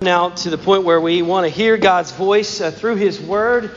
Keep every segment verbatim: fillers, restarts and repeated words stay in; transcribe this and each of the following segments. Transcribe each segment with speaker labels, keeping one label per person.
Speaker 1: Now to the point where we want to hear God's voice uh, through His Word.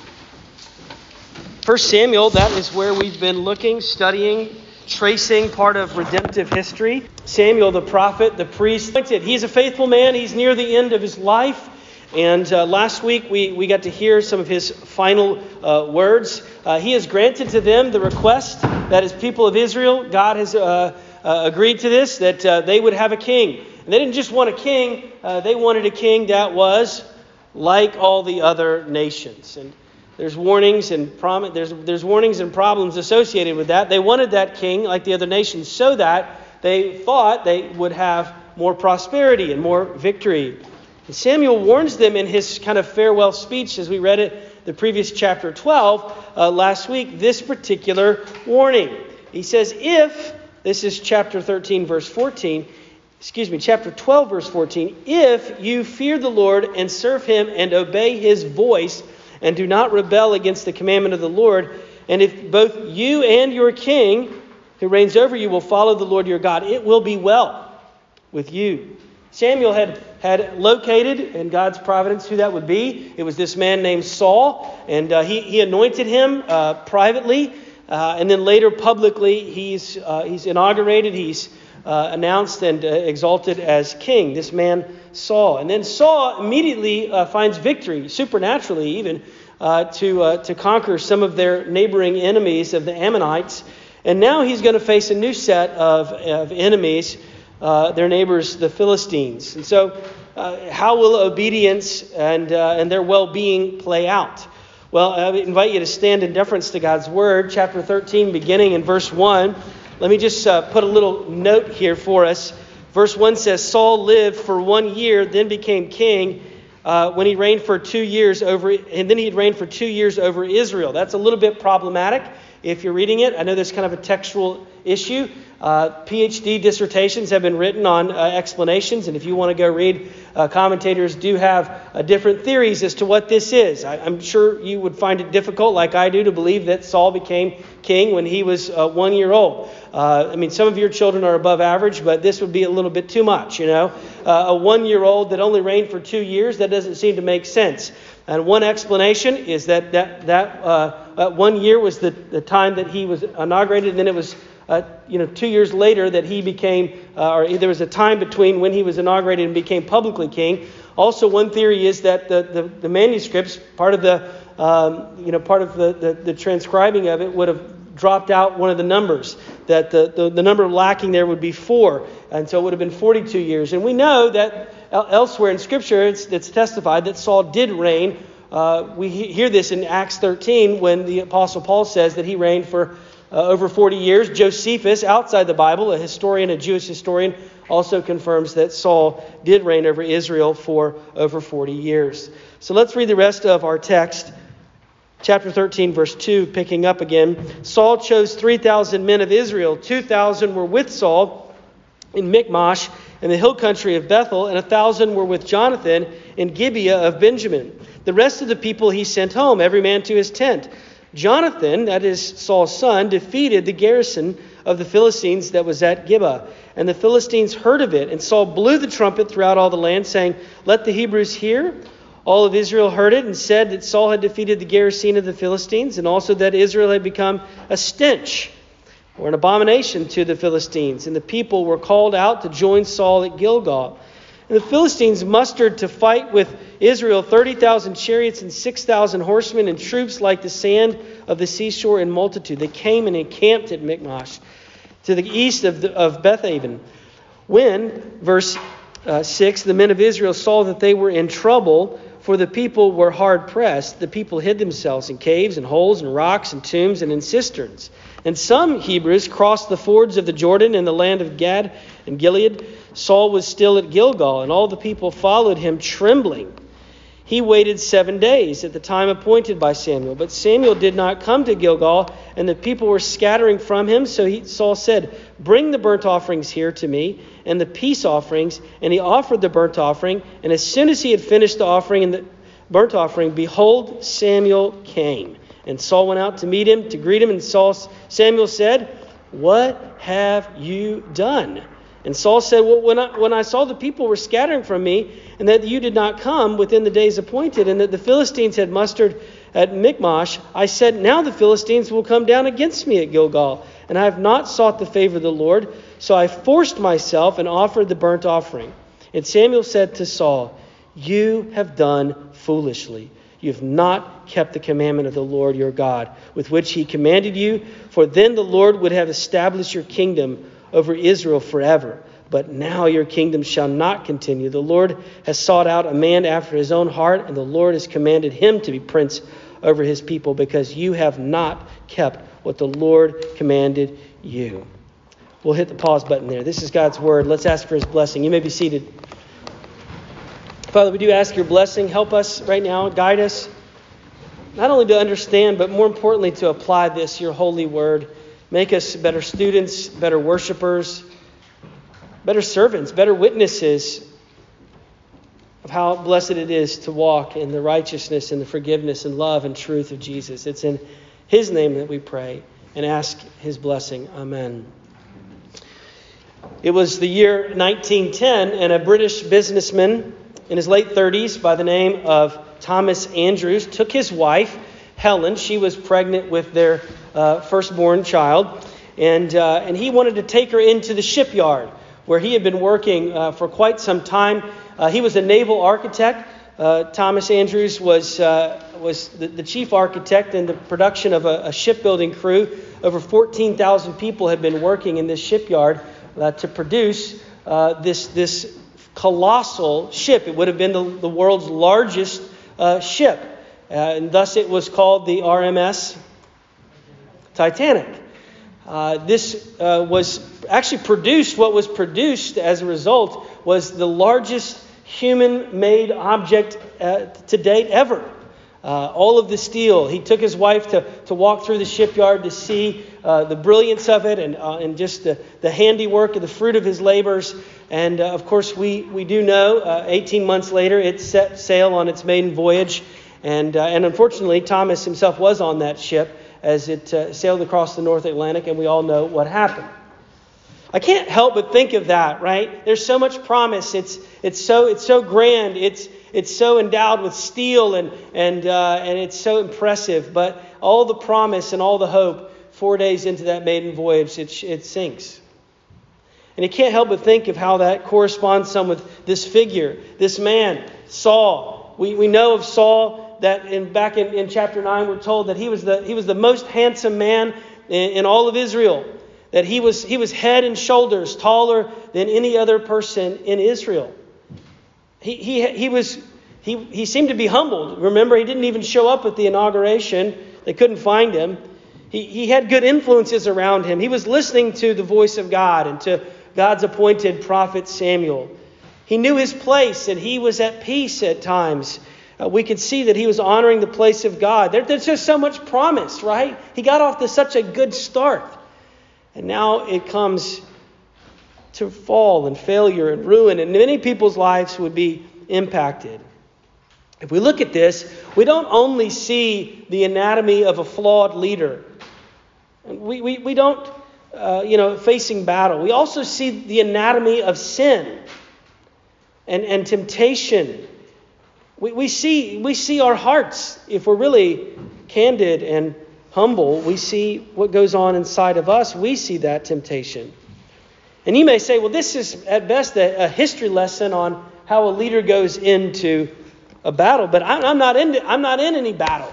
Speaker 1: First Samuel, that is where we've been looking, studying, tracing part of redemptive history. Samuel, the prophet, the priest, he's a faithful man. He's near the end of his life. And uh, last week we, we got to hear some of his final uh, words. Uh, he has granted to them the request that as people of Israel, God has uh, uh, agreed to this, that uh, they would have a king. And they didn't just want a king, uh, they wanted a king that was like all the other nations. And there's warnings and prom- there's there's warnings and problems associated with that. They wanted that king like the other nations so that they thought they would have more prosperity and more victory. And Samuel warns them in his kind of farewell speech, as we read it the previous chapter twelve uh, last week, this particular warning. He says, if, this is chapter thirteen, verse fourteen, excuse me, chapter twelve, verse fourteen, if you fear the Lord and serve Him and obey His voice and do not rebel against the commandment of the Lord, and if both you and your king who reigns over you will follow the Lord your God, it will be well with you. Samuel had, had located in God's providence who that would be. It was this man named Saul, and uh, he, he anointed him uh, privately, uh, and then later publicly he's, uh, he's inaugurated, he's Uh, announced and uh, exalted as king, this man Saul. And then Saul immediately uh, finds victory, supernaturally even, uh, to uh, to conquer some of their neighboring enemies of the Ammonites. And now he's going to face a new set of, of enemies, uh, their neighbors, the Philistines. And so uh, how will obedience and, uh, and their well-being play out? Well, I invite you to stand in deference to God's Word, chapter thirteen, beginning in verse one. Let me just uh, put a little note here for us. Verse one says, Saul lived for one year, then became king uh, when he reigned for two years over, and then he had reigned for two years over Israel. That's a little bit problematic if you're reading it. I know there's kind of a textual issue. Uh, PhD dissertations have been written on uh, explanations, and if you want to go read, uh, commentators do have uh, different theories as to what this is. I, I'm sure you would find it difficult, like I do, to believe that Saul became king when he was uh, one year old. Uh, I mean, some of your children are above average, but this would be a little bit too much, you know. Uh, a one-year-old that only reigned for two years, that doesn't seem to make sense. And one explanation is that that, that uh, uh, one year was the, the time that he was inaugurated, and then it was uh, you know, two years later that he became, uh, or there was a time between when he was inaugurated and became publicly king. Also, one theory is that the, the, the manuscripts, part of the um, you know part of the, the, the transcribing of it would have dropped out one of the numbers, that the, the, the number lacking there would be four, and so it would have been forty-two years. And we know that elsewhere in Scripture it's, it's testified that Saul did reign. Uh, we he- hear this in Acts thirteen when the Apostle Paul says that he reigned for uh, over forty years. Josephus, outside the Bible, a historian, a Jewish historian, also confirms that Saul did reign over Israel for over forty years. So let's read the rest of our text. Chapter thirteen, verse two, picking up again. Saul chose three thousand men of Israel. two thousand were with Saul in Michmash in the hill country of Bethel, and one thousand were with Jonathan in Gibeah of Benjamin. The rest of the people he sent home, every man to his tent. Jonathan, that is Saul's son, defeated the garrison of the Philistines that was at Gibeah. And the Philistines heard of it, and Saul blew the trumpet throughout all the land, saying, "Let the Hebrews hear." All of Israel heard it and said that Saul had defeated the garrison of the Philistines, and also that Israel had become a stench or an abomination to the Philistines. And the people were called out to join Saul at Gilgal. And the Philistines mustered to fight with Israel thirty thousand chariots and six thousand horsemen and troops like the sand of the seashore in multitude. They came and encamped at Michmash to the east of, the, of Bethaven. When, verse uh, six, the men of Israel saw that they were in trouble, for the people were hard pressed, the people hid themselves in caves and holes and rocks and tombs and in cisterns. And some Hebrews crossed the fords of the Jordan in the land of Gad and Gilead. Saul was still at Gilgal, and all the people followed him trembling. He waited seven days at the time appointed by Samuel. But Samuel did not come to Gilgal, and the people were scattering from him. So he, Saul said, "Bring the burnt offerings here to me, and the peace offerings." And he offered the burnt offering. And as soon as he had finished the offering and the burnt offering, behold, Samuel came. And Saul went out to meet him, to greet him. And Saul, Samuel said, "What have you done?" And Saul said, well, when I, when I saw the people were scattering from me, and that you did not come within the days appointed, and that the Philistines had mustered at Michmash, I said, now the Philistines will come down against me at Gilgal, and I have not sought the favor of the Lord. So I forced myself and offered the burnt offering. And Samuel said to Saul, you have done foolishly. You have not kept the commandment of the Lord your God, with which he commanded you, for then the Lord would have established your kingdom over Israel forever. But now your kingdom shall not continue. The Lord has sought out a man after his own heart, and the Lord has commanded him to be prince over his people, because you have not kept what the Lord commanded you. We'll hit the pause button there. This is God's word. Let's ask for his blessing. You may be seated. Father, we do ask your blessing. Help us right now. Guide us, not only to understand, but more importantly, to apply this, your holy word. Make us better students, better worshipers, better servants, better witnesses of how blessed it is to walk in the righteousness and the forgiveness and love and truth of Jesus. It's in his name that we pray and ask his blessing. Amen. It was the year nineteen ten, and a British businessman in his late thirties by the name of Thomas Andrews took his wife, Helen. She was pregnant with their uh, firstborn child, and uh, and he wanted to take her into the shipyard where he had been working uh, for quite some time. Uh, he was a naval architect. Uh, Thomas Andrews was uh, was the, the chief architect in the production of a, a shipbuilding crew. Over fourteen thousand people had been working in this shipyard uh, to produce uh, this this colossal ship. It would have been the, the world's largest uh, ship, uh, and thus it was called the R M S Titanic. Uh, this uh, was actually produced, what was produced as a result was the largest human-made object uh, to date ever. Uh, all of the steel. He took his wife to, to walk through the shipyard to see uh, the brilliance of it and uh, and just the, the handiwork and the fruit of his labors. And uh, of course, we, we do know uh, eighteen months later, it set sail on its maiden voyage. And, uh, and unfortunately, Thomas himself was on that ship as it uh, sailed across the North Atlantic, and we all know what happened. I can't help but think of that, right? There's so much promise. It's it's so it's so grand. It's it's so endowed with steel and and uh, and it's so impressive. But all the promise and all the hope, four days into that maiden voyage, it it sinks. And you can't help but think of how that corresponds some with this figure, this man, Saul. We we know of Saul that in back in, in chapter nine, we're told that he was the he was the most handsome man in, in all of Israel. That he was he was head and shoulders taller than any other person in Israel. He he he was he he seemed to be humbled. Remember, he didn't even show up at the inauguration. They couldn't find him. He he had good influences around him. He was listening to the voice of God and to God's appointed prophet Samuel. He knew his place and he was at peace at times. Uh, we could see that he was honoring the place of God. There, there's just so much promise, right? He got off to such a good start. And now it comes to fall and failure and ruin, and many people's lives would be impacted. If we look at this, we don't only see the anatomy of a flawed leader. We, we, we don't, uh, you know, facing battle. We also see the anatomy of sin and, and temptation. We, we see we see our hearts, if we're really candid and humble, we see what goes on inside of us. We see that temptation. And you may say, well, this is at best a, a history lesson on how a leader goes into a battle. But I'm, I'm not in, I'm not in any battle.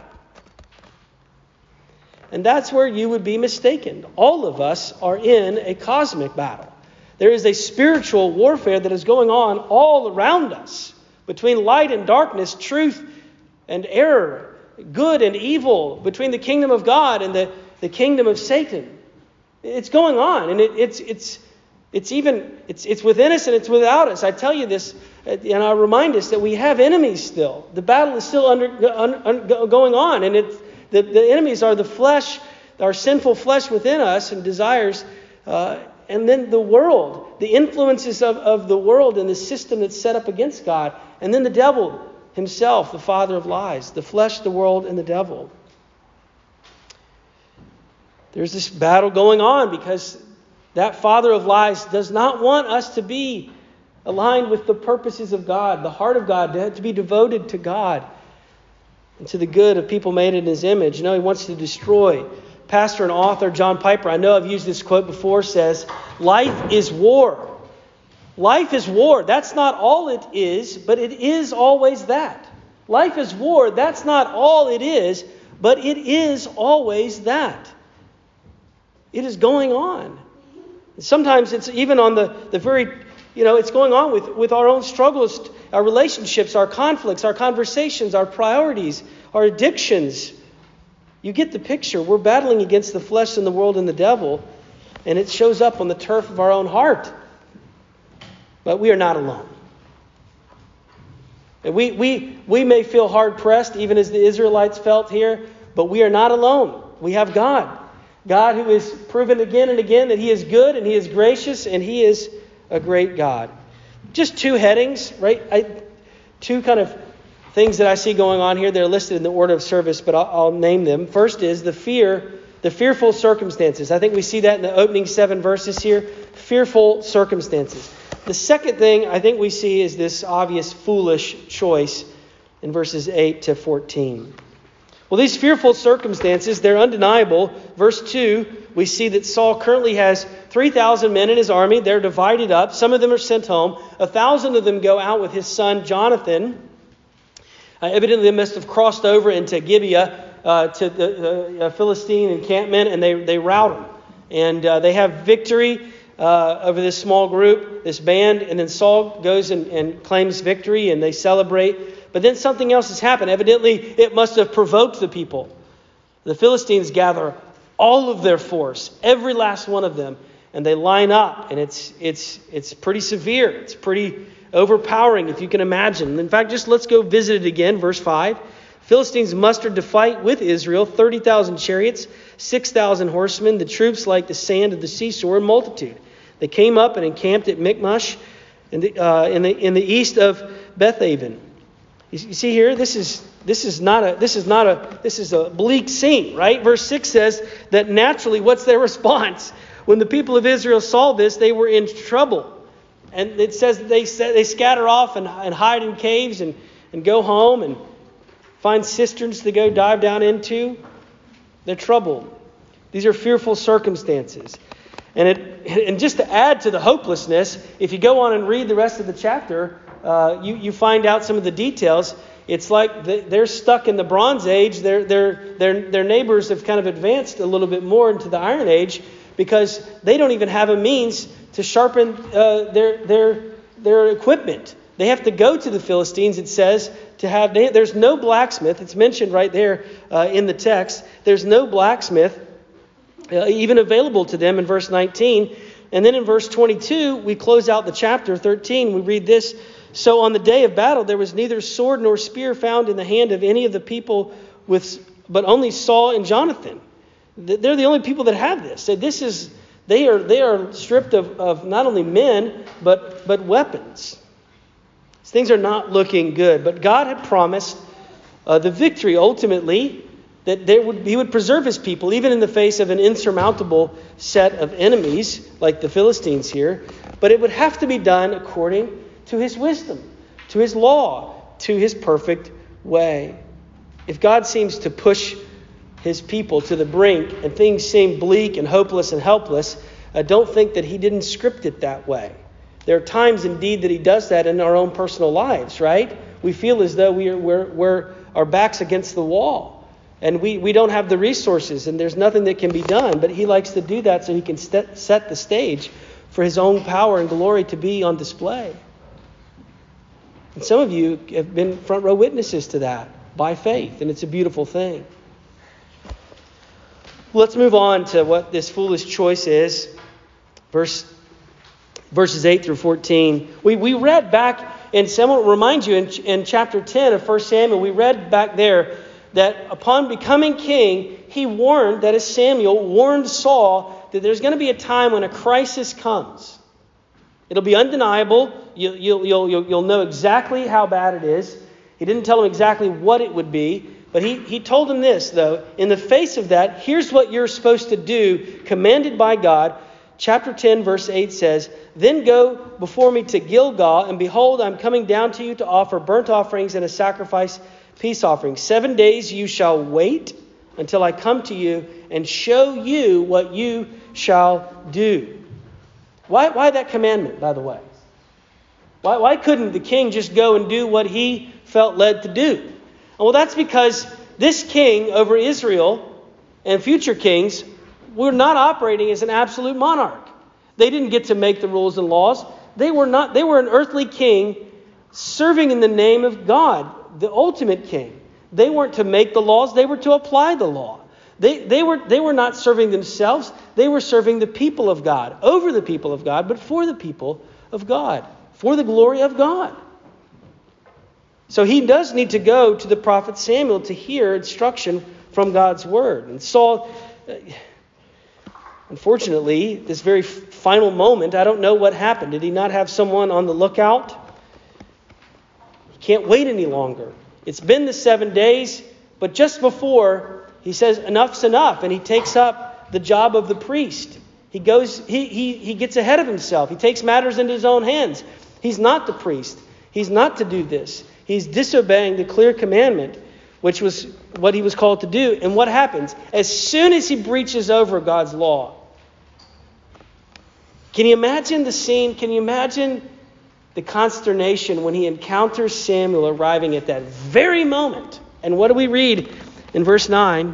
Speaker 1: And that's where you would be mistaken. All of us are in a cosmic battle. There is a spiritual warfare that is going on all around us between light and darkness, truth and error, good and evil, between the kingdom of God and the, the kingdom of Satan. It's going on, and it, it's it's it's even it's it's within us and it's without us. I tell you this, and I remind us that we have enemies still. The battle is still under, under going on, and it's the, the enemies are the flesh, our sinful flesh within us and desires, uh, and then the world, the influences of, of the world and the system that's set up against God, and then the devil himself, the father of lies, the flesh, the world, and the devil. There's this battle going on because That father of lies does not want us to be aligned with the purposes of God, the heart of God, to be devoted to God and to the good of people made in his image. No, he wants to destroy. Pastor and author John Piper, I know I've used this quote before, says, life is war. Life is war. That's not all it is, but it is always that. Life is war. That's not all it is, but it is always that. It is going on. Sometimes it's even on the, the very, you know, it's going on with, with our own struggles, our relationships, our conflicts, our conversations, our priorities, our addictions. You get the picture. We're battling against the flesh and the world and the devil, and it shows up on the turf of our own heart. But we are not alone. And we, we, we may feel hard-pressed, even as the Israelites felt here, but we are not alone. We have God. God who has proven again and again that he is good and he is gracious and he is a great God. Just two headings, right? I, two kind of things that I see going on here. They're listed in the order of service, but I'll, I'll name them. First is the fear, the fearful circumstances. I think we see that in the opening seven verses here. Fearful circumstances. The second thing I think we see is this obvious foolish choice in verses eight to fourteen. Well, these fearful circumstances, they're undeniable. Verse two, we see that Saul currently has three thousand men in his army. They're divided up. Some of them are sent home. one thousand of them go out with his son Jonathan. Uh, evidently, they must have crossed over into Gibeah uh, to the, the uh, Philistine encampment, and they, they rout them. And uh, they have victory uh, over this small group, this band. And then Saul goes and, and claims victory, and they celebrate. But then something else has happened. Evidently, it must have provoked the people. The Philistines gather all of their force, every last one of them, and they line up. And it's it's it's pretty severe. It's pretty overpowering, if you can imagine. In fact, just let's go visit it again. Verse five. Philistines mustered to fight with Israel thirty thousand chariots, six thousand horsemen, the troops like the sand of the seashore in multitude. They came up and encamped at Michmash in the, uh, in the, in the east of Bethaven. You see here, this is this is not a this is not a this is a bleak scene, right? Verse six says that naturally, what's their response? When the people of Israel saw this, they were in trouble. And it says that they they scatter off and, and hide in caves and, and go home and find cisterns to go dive down into. They're troubled. These are fearful circumstances. And it and just to add to the hopelessness, if you go on and read the rest of the chapter, Uh, you, you find out some of the details. It's like they're stuck in the Bronze Age. Their their their their neighbors have kind of advanced a little bit more into the Iron Age because they don't even have a means to sharpen uh, their their their equipment. They have to go to the Philistines. It says to have. They, there's no blacksmith. It's mentioned right there uh, in the text. There's no blacksmith uh, even available to them in verse nineteen. And then in verse twenty-two, we close out the chapter thirteen. We read this. So on the day of battle, there was neither sword nor spear found in the hand of any of the people, with, but only Saul and Jonathan. They're the only people that have this. So this is they are they are stripped of, of not only men but but weapons. These things are not looking good. But God had promised uh, the victory ultimately, that there would He would preserve His people even in the face of an insurmountable set of enemies like the Philistines here. But it would have to be done according to His wisdom, to His law, to His perfect way. If God seems to push His people to the brink and things seem bleak and hopeless and helpless, uh, don't think that He didn't script it that way. There are times indeed that He does that in our own personal lives, right? We feel as though we are, we're, we're our backs against the wall and we, we don't have the resources and there's nothing that can be done. But He likes to do that so He can st- set the stage for His own power and glory to be on display. And some of you have been front row witnesses to that by faith, and it's a beautiful thing. Let's move on to what this foolish choice is. Verse, verses eight through fourteen. We, we read back, and someone will remind you in, in chapter ten of First Samuel, we read back there that upon becoming king, he warned, that is Samuel, warned Saul that there's going to be a time when a crisis comes. It'll be undeniable. You, you'll, you'll, you'll, you'll know exactly how bad it is. He didn't tell him exactly what it would be. But he, he told him this, though. In the face of that, here's what you're supposed to do, commanded by God. chapter ten, verse eight says, "Then go before me to Gilgal, and behold, I'm coming down to you to offer burnt offerings and a sacrifice peace offerings. Seven days you shall wait until I come to you and show you what you shall do." Why, why that commandment, by the way? Why, why couldn't the king just go and do what he felt led to do? Well, that's because this king over Israel and future kings were not operating as an absolute monarch. They didn't get to make the rules and laws. They were not. They were an earthly king serving in the name of God, the ultimate king. They weren't to make the laws. They were to apply the law. They, they were, they were not serving themselves. They were serving the people of God, over the people of God, but for the people of God, for the glory of God. So he does need to go to the prophet Samuel to hear instruction from God's word. And Saul, unfortunately, this very final moment, I don't know what happened. Did he not have someone on the lookout? He can't wait any longer. It's been the seven days, but just before, he says, enough's enough, and he takes up the job of the priest. He goes, he, he, he gets ahead of himself. He takes matters into his own hands. He's not the priest. He's not to do this. He's disobeying the clear commandment, which was what he was called to do. And what happens? As soon as he breaches over God's law, can you imagine the scene? Can you imagine the consternation when he encounters Samuel arriving at that very moment? And what do we read in verse nine?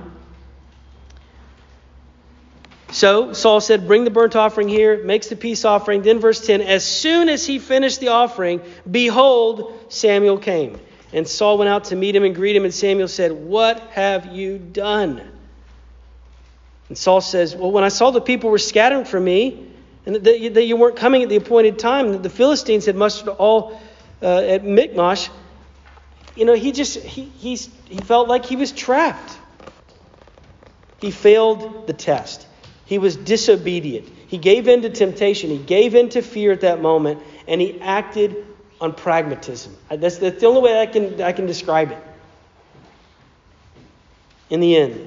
Speaker 1: So Saul said, "Bring the burnt offering here," makes the peace offering. Then verse ten, as soon as he finished the offering, behold, Samuel came. And Saul went out to meet him and greet him. And Samuel said, "What have you done?" And Saul says, "Well, when I saw the people were scattering from me, and that you, that you weren't coming at the appointed time, that the Philistines had mustered all uh, at Michmash, you know, he just, he, he's, he felt like he was trapped. He failed the test. He was disobedient. He gave in to temptation. He gave in to fear at that moment, and he acted on pragmatism. That's, that's the only way I can, I can describe it. In the end,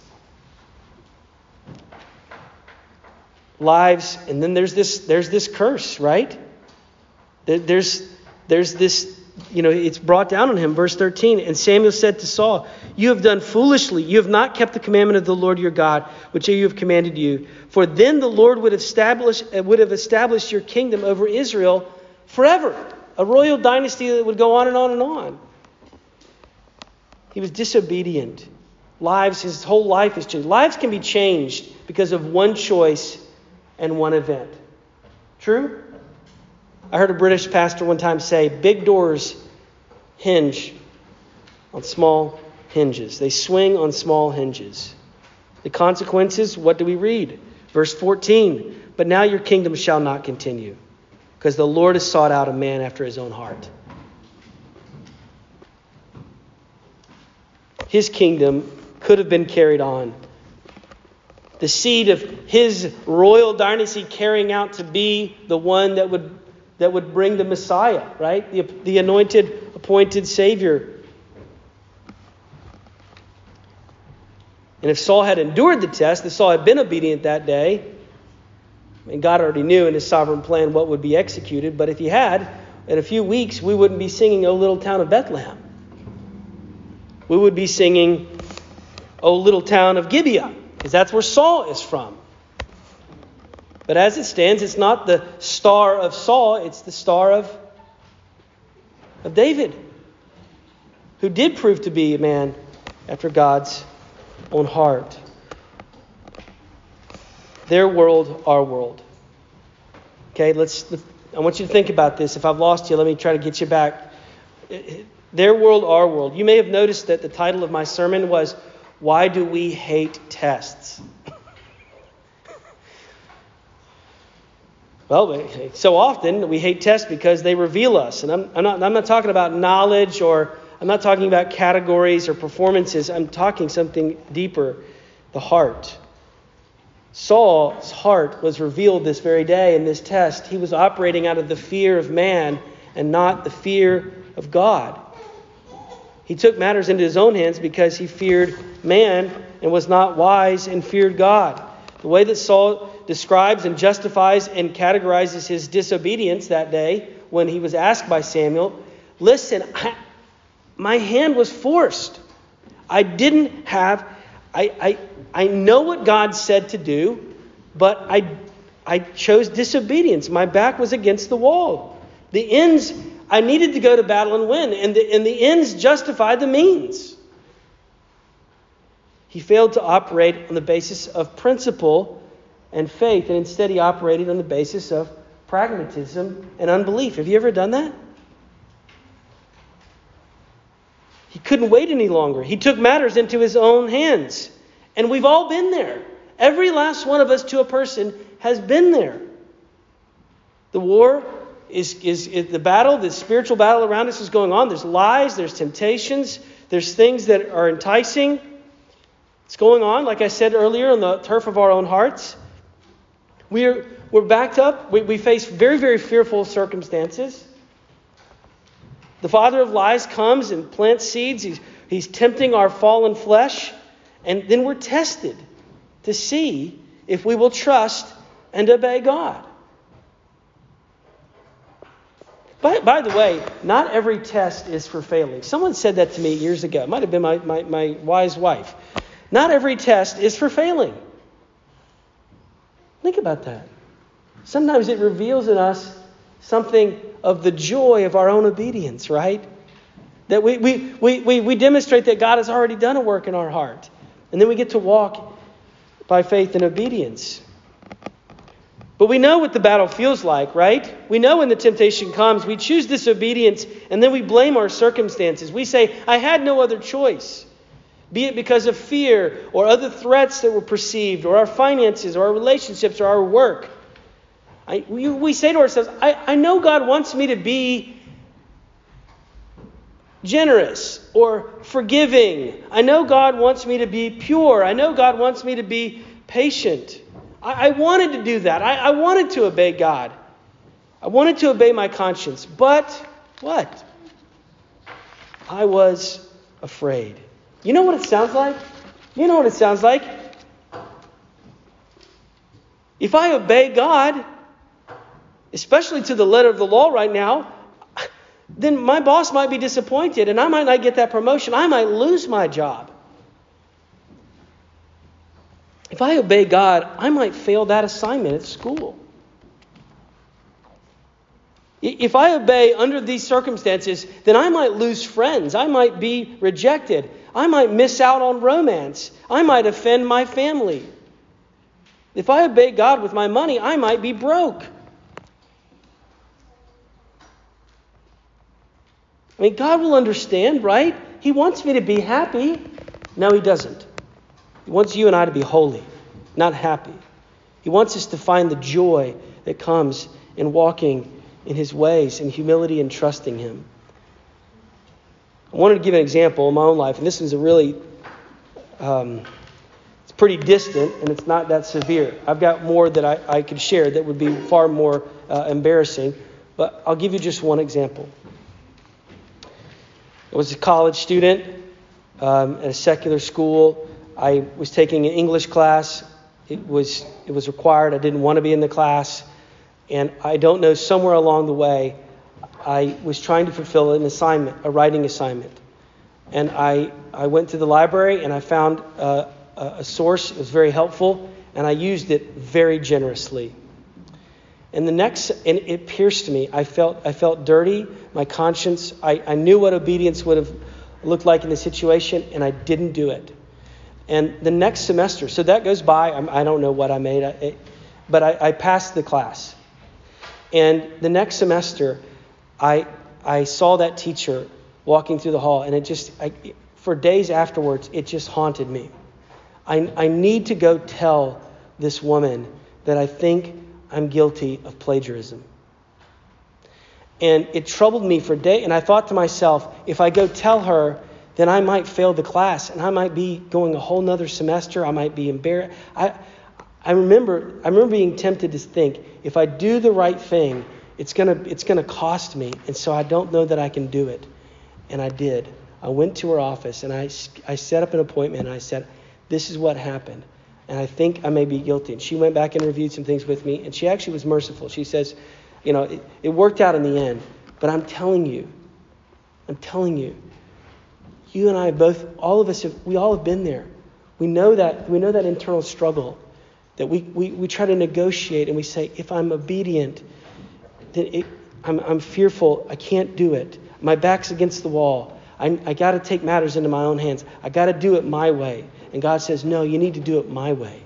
Speaker 1: lives, and then there's this, there's this curse, right? There, there's, there's this. You know, it's brought down on him. Verse thirteen, and Samuel said to Saul, "You have done foolishly. You have not kept the commandment of the Lord your God, which you have commanded you. For then the Lord would have established, would have established your kingdom over Israel forever." A royal dynasty that would go on and on and on. He was disobedient. Lives, his whole life is changed. Lives can be changed because of one choice and one event. True? I heard a British pastor one time say, big doors hinge on small hinges. They swing on small hinges. The consequences, what do we read? Verse fourteen, "But now your kingdom shall not continue, because the Lord has sought out a man after his own heart." His kingdom could have been carried on. The seed of his royal dynasty carrying out to be the one that would that would bring the Messiah, right? The, the anointed, appointed Savior. And if Saul had endured the test, if Saul had been obedient that day, and God already knew in his sovereign plan what would be executed, but if he had, in a few weeks, we wouldn't be singing "O Little Town of Bethlehem." We would be singing "O Little Town of Gibeah," because that's where Saul is from. But as it stands, it's not the star of Saul, it's the star of, of David, who did prove to be a man after God's own heart. Their world, our world. Okay, let's. let's I want you to think about this. If I've lost you, let me try to get you back. Their world, our world. You may have noticed that the title of my sermon was, "Why Do We Hate Tests?" Well, so often we hate tests because they reveal us. And I'm, I'm, not, I'm not talking about knowledge, or I'm not talking about categories or performances. I'm talking something deeper, the heart. Saul's heart was revealed this very day in this test. He was operating out of the fear of man and not the fear of God. He took matters into his own hands because he feared man and was not wise and feared God. The way that Saul describes and justifies and categorizes his disobedience that day when he was asked by Samuel, listen, I, my hand was forced. I didn't have, I, I, I know what God said to do, but I, I chose disobedience. My back was against the wall. The ends, I needed to go to battle and win, and the, and the ends justified the means. He failed to operate on the basis of principle and faith, and instead he operated on the basis of pragmatism and unbelief. Have you ever done that? He couldn't wait any longer. He took matters into his own hands. And we've all been there. Every last one of us to a person has been there. The war is, is, is the battle, the spiritual battle around us is going on. There's lies, there's temptations, there's things that are enticing. It's going on, like I said earlier, on the turf of our own hearts. We're, we're backed up. We, we face very, very fearful circumstances. The father of lies comes and plants seeds. He's, he's tempting our fallen flesh. And then we're tested to see if we will trust and obey God. By, by the way, not every test is for failing. Someone said that to me years ago. It might have been my, my, my wise wife. Not every test is for failing. Think about that. Sometimes it reveals in us something of the joy of our own obedience, right? That we, we, we, we, we demonstrate that God has already done a work in our heart. And then we get to walk by faith and obedience. But we know what the battle feels like, right? We know when the temptation comes, we choose disobedience, and then we blame our circumstances. We say, I had no other choice. Be it because of fear or other threats that were perceived, or our finances, or our relationships, or our work. I, we, we say to ourselves, I, I know God wants me to be generous or forgiving. I know God wants me to be pure. I know God wants me to be patient. I, I wanted to do that. I, I wanted to obey God. I wanted to obey my conscience. But what? I was afraid. You know what it sounds like? You know what it sounds like? If I obey God, especially to the letter of the law right now, then my boss might be disappointed and I might not get that promotion. I might lose my job. If I obey God, I might fail that assignment at school. If I obey under these circumstances, then I might lose friends. I might be rejected. I might miss out on romance. I might offend my family. If I obey God with my money, I might be broke. I mean, God will understand, right? He wants me to be happy. No, He doesn't. He wants you and I to be holy, not happy. He wants us to find the joy that comes in walking in His ways, in humility and trusting Him. I wanted to give an example in my own life, and this is a really, um, it's pretty distant, and it's not that severe. I've got more that I, I could share that would be far more uh, embarrassing, but I'll give you just one example. I was a college student um, at a secular school. I was taking an English class. It was it was required. I didn't want to be in the class. And I don't know, somewhere along the way, I was trying to fulfill an assignment, a writing assignment. And I, I went to the library and I found uh, a, a source. It was very helpful. And I used it very generously. And the next, and it pierced me. I felt I felt dirty. My conscience, I, I knew what obedience would have looked like in the situation, and I didn't do it. And the next semester, so that goes by. I'm, I don't know what I made, I, it, but I, I passed the class. And the next semester, I I saw that teacher walking through the hall, and it just, I, for days afterwards, it just haunted me. I I need to go tell this woman that I think I'm guilty of plagiarism. And it troubled me for days. And I thought to myself, if I go tell her, then I might fail the class and I might be going a whole nother semester. I might be embarrassed. I I remember I remember being tempted to think, if I do the right thing, it's gonna it's gonna cost me. And so I don't know that I can do it. And I did. I went to her office and I, I set up an appointment and I said, this is what happened. and I think I may be guilty. And she went back and reviewed some things with me, and she actually was merciful. She says, you know, it, it worked out in the end, but I'm telling you, I'm telling you, you and I both, all of us, have, we all have been there. We know that, we know that internal struggle, that we, we, we try to negotiate, and we say, if I'm obedient, then it, I'm, I'm fearful, I can't do it. My back's against the wall. I, I got to take matters into my own hands. I got to do it my way. And God says, no, you need to do it my way.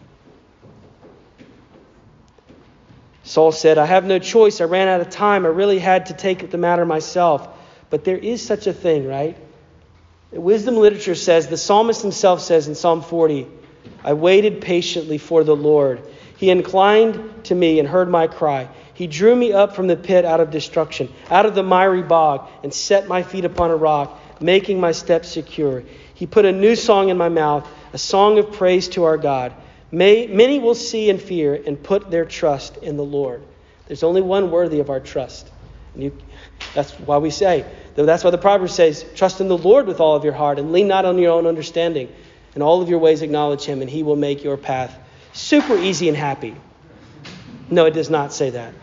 Speaker 1: Saul said, I have no choice. I ran out of time. I really had to take the matter myself. But there is such a thing, right? Wisdom literature says, the psalmist himself says in Psalm forty, I waited patiently for the Lord. He inclined to me and heard my cry. He drew me up from the pit out of destruction, out of the miry bog, and set my feet upon a rock, making my steps secure. He put a new song in my mouth, a song of praise to our God. May, many will see and fear and put their trust in the Lord. There's only one worthy of our trust. And you, that's why we say, that's why the Proverbs says, trust in the Lord with all of your heart and lean not on your own understanding. In all of your ways acknowledge him and he will make your path super easy and happy. No, it does not say that.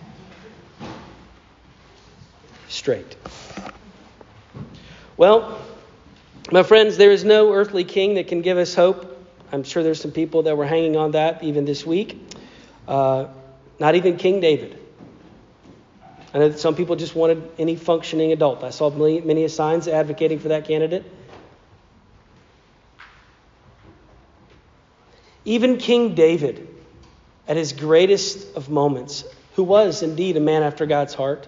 Speaker 1: Straight. Well, my friends, there is no earthly king that can give us hope. I'm sure there's some people that were hanging on that even this week. Uh, not even King David. I know that some people just wanted any functioning adult. I saw many, many signs advocating for that candidate. Even King David, at his greatest of moments, who was indeed a man after God's heart,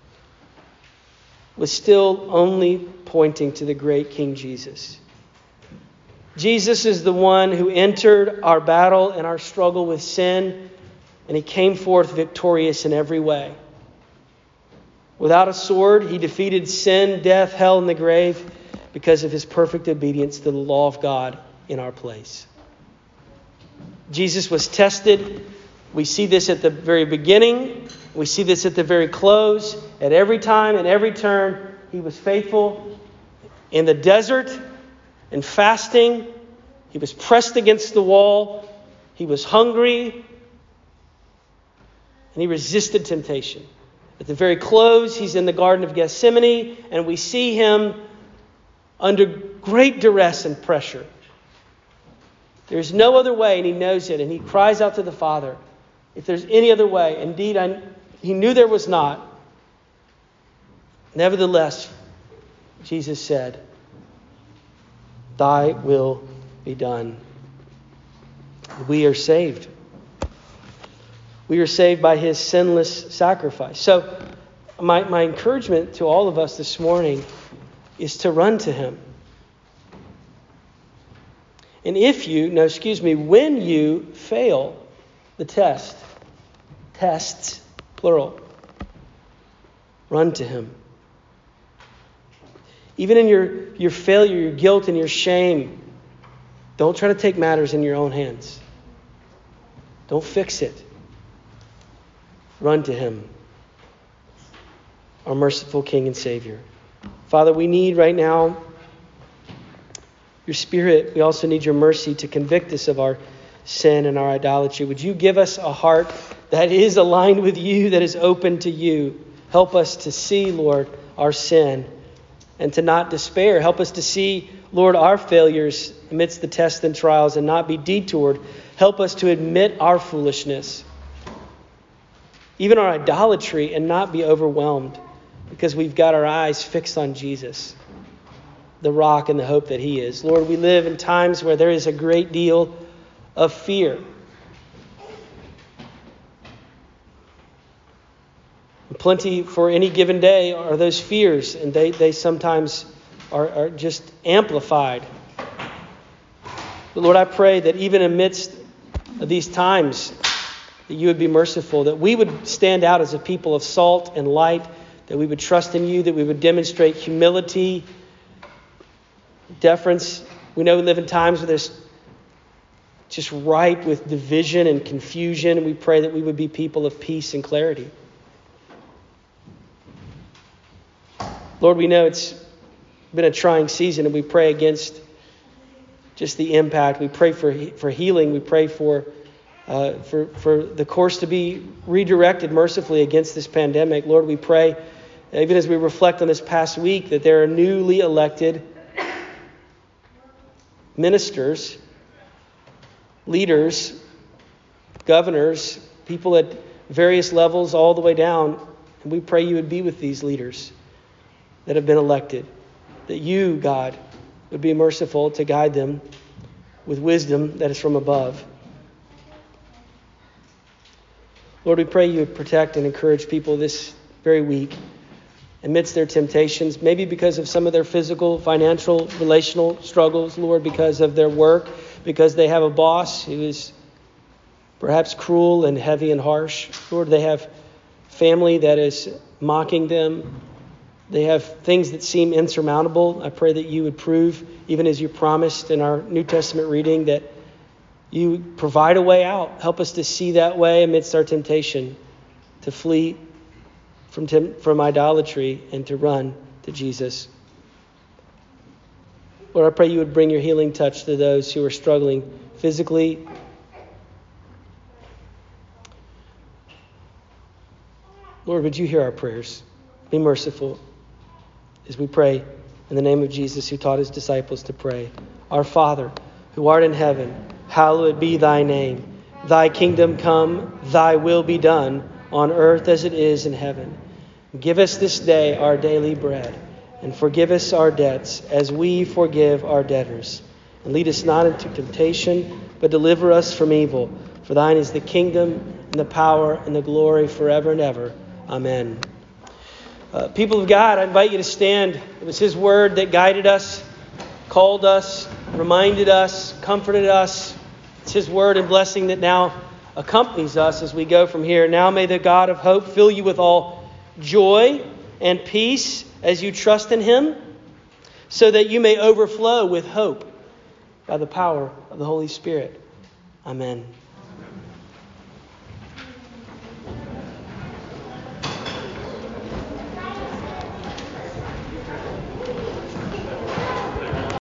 Speaker 1: was still only pointing to the great King Jesus. Jesus is the one who entered our battle and our struggle with sin, and he came forth victorious in every way. Without a sword, he defeated sin, death, hell, and the grave because of his perfect obedience to the law of God in our place. Jesus was tested. We see this at the very beginning. We see this at the very close. At every time and every turn, he was faithful. In the desert, in fasting, he was pressed against the wall. He was hungry. And he resisted temptation. At the very close, he's in the Garden of Gethsemane, and we see him under great duress and pressure. There's no other way, and he knows it, and he cries out to the Father, if there's any other way. Indeed, I, he knew there was not. Nevertheless, Jesus said, thy will be done. We are saved. We are saved by his sinless sacrifice. So my, my encouragement to all of us this morning is to run to him. And if you, no, excuse me, when you fail the test, tests, plural, run to him. Even in your, your failure, your guilt, and your shame, don't try to take matters in your own hands. Don't fix it. Run to him, our merciful King and Savior. Father, we need right now your Spirit. We also need your mercy to convict us of our sin and our idolatry. Would you give us a heart that is aligned with you, that is open to you? Help us to see, Lord, our sin and to not despair. Help us to see, Lord, our failures amidst the tests and trials and not be detoured. Help us to admit our foolishness, even our idolatry, and not be overwhelmed because we've got our eyes fixed on Jesus, the rock and the hope that he is. Lord, we live in times where there is a great deal of fear. Plenty for any given day are those fears, and they, they sometimes are, are just amplified. But Lord, I pray that even amidst these times, that you would be merciful, that we would stand out as a people of salt and light, that we would trust in you, that we would demonstrate humility, deference. We know we live in times where there's just ripe with division and confusion, and we pray that we would be people of peace and clarity. Lord, we know it's been a trying season, and we pray against just the impact. We pray for for healing. We pray for uh, for for the course to be redirected mercifully against this pandemic. Lord, we pray, even as we reflect on this past week, that there are newly elected ministers, leaders, governors, people at various levels all the way down. And we pray you would be with these leaders that have been elected. That you, God, would be merciful to guide them with wisdom that is from above. Lord, we pray you would protect and encourage people this very week amidst their temptations, maybe because of some of their physical, financial, relational struggles, Lord, because of their work, because they have a boss who is perhaps cruel and heavy and harsh. Lord, they have family that is mocking them. They have things that seem insurmountable. I pray that you would prove, even as you promised in our New Testament reading, that you provide a way out. Help us to see that way amidst our temptation, to flee from tem- from idolatry and to run to Jesus. Lord, I pray you would bring your healing touch to those who are struggling physically, Lord, would you hear our prayers? Be merciful as we pray in the name of Jesus, who taught his disciples to pray. Our Father, who art in heaven, hallowed be thy name. Thy kingdom come, thy will be done on earth as it is in heaven. Give us this day our daily bread, and forgive us our debts as we forgive our debtors. And lead us not into temptation, but deliver us from evil. For thine is the kingdom and the power and the glory forever and ever. Amen. Uh, people of God, I invite you to stand. It was his word that guided us, called us, reminded us, comforted us. It's his word and blessing that now accompanies us as we go from here. Now may the God of hope fill you with all joy and peace as you trust in him, so that you may overflow with hope by the power of the Holy Spirit. Amen.